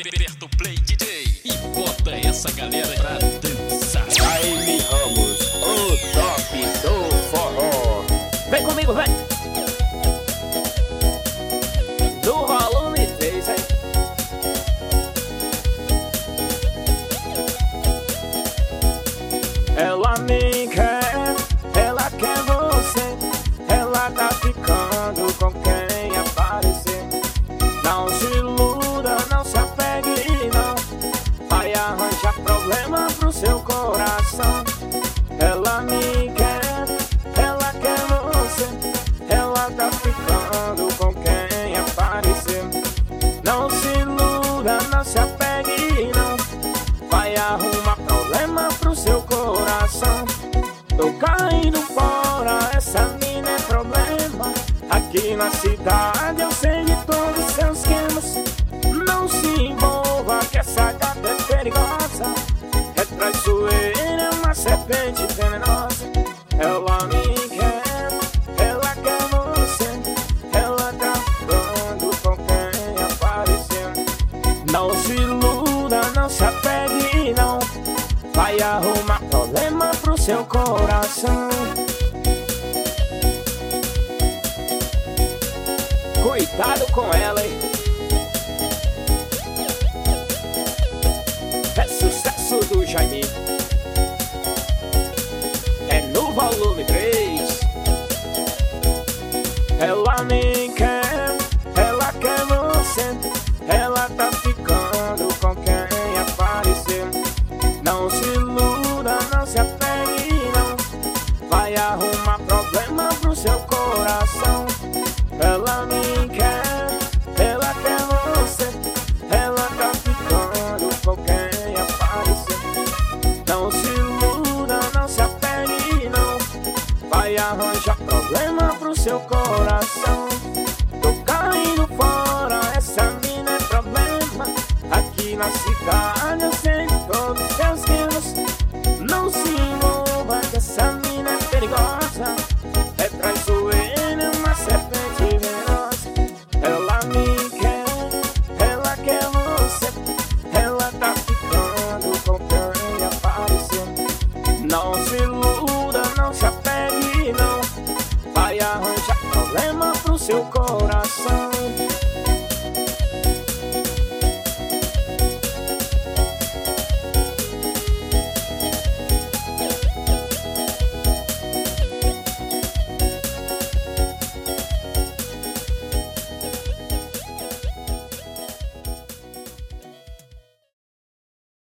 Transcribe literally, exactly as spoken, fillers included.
Aperta o play, D J, e bota essa galera pra dançar. Jaime Ramos, o top do forró. Vem comigo, vem! Do volume três, hein? Ela me quer, ela quer você. Ela tá ficando com quem aparecer. Não se iluda, não se apegue, não. Vai arranjar problema pro seu coração. Ela me quer, ela quer você. Ela tá ficando com quem aparecer. Não se iluda, não se apegue, não. Vai arrumar problema pro seu coração. Tô caindo fora, essa mina é problema. Aqui na cidade eu sei de todos os seus esquemas. Não se envolva que essa gata é perigosa. É traiçoeira, é uma serpente venenosa. Ela me quer, ela quer você. Ela tá ficando com quem aparecer. Não se iluda, não se apegue, não. Vai arrumar problema pro seu coração. Cuidado com ela, hein? É sucesso do Jaime. É no volume três. Ela me quer, ela quer você. Ela tá ficando com quem aparecer. Não se iluda, não se apegue, não. Vai arrumar problema pro seu coração. Ela me quer, ela quer você. Ela tá ficando com quem aparecer. Não se iluda, não se apegue, não. Vai arranjar problema pro seu coração. Tô caindo fora, essa mina é problema. Aqui na cidade eu sei de todos os seus esquemas. Não se envolva que essa mina é perigosa. É traiçoeira, é uma serpente venenosa. Ela me quer, ela quer você. Ela tá ficando com quem aparecer. Não se iluda, não se apegue, não. Vai arranjar problema pro seu coração.